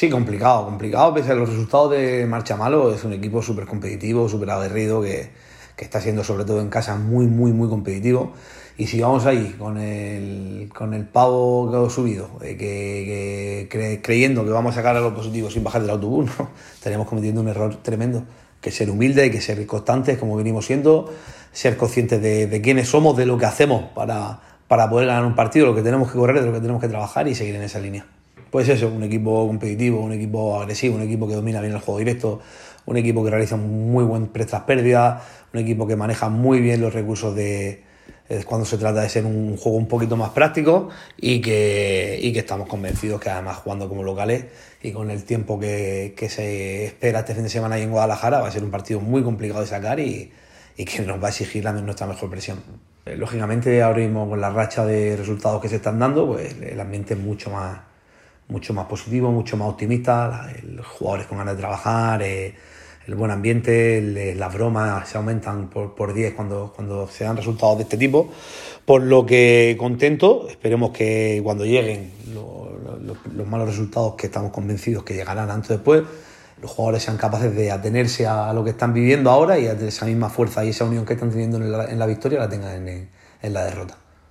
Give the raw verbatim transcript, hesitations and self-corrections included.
Sí, complicado, complicado, pese a los resultados de marcha malo, es un equipo súper competitivo, súper aguerrido, que, que está siendo sobre todo en casa muy, muy, muy competitivo. Y si vamos ahí con el, con el pavo que ha subido, eh, que, que cre, creyendo que vamos a sacar a lo positivo sin bajar del autobús, ¿no? Estaríamos cometiendo un error tremendo. Que ser humildes, que ser constantes, como venimos siendo, ser conscientes de, de quiénes somos, de lo que hacemos para, para poder ganar un partido, lo que tenemos que correr, de lo que tenemos que trabajar y seguir en esa línea. Pues eso, un equipo competitivo, un equipo agresivo, un equipo que domina bien el juego directo, un equipo que realiza muy buen prestas-pérdidas, un equipo que maneja muy bien los recursos de eh, cuando se trata de ser un juego un poquito más práctico y que, y que estamos convencidos que además jugando como locales y con el tiempo que, que se espera este fin de semana ahí en Guadalajara va a ser un partido muy complicado de sacar y, y que nos va a exigir la, nuestra mejor presión. Eh, lógicamente ahora mismo con la racha de resultados que se están dando, pues el ambiente es mucho más mucho más positivo, mucho más optimista, los jugadores con ganas de trabajar, eh, el buen ambiente, el, las bromas se aumentan por, por diez cuando, cuando se dan resultados de este tipo, por lo que contento, esperemos que cuando lleguen lo, lo, los malos resultados que estamos convencidos que llegarán antes o después, los jugadores sean capaces de atenerse a lo que están viviendo ahora y a esa misma fuerza y esa unión que están teniendo en la, en la victoria la tengan en, en la derrota.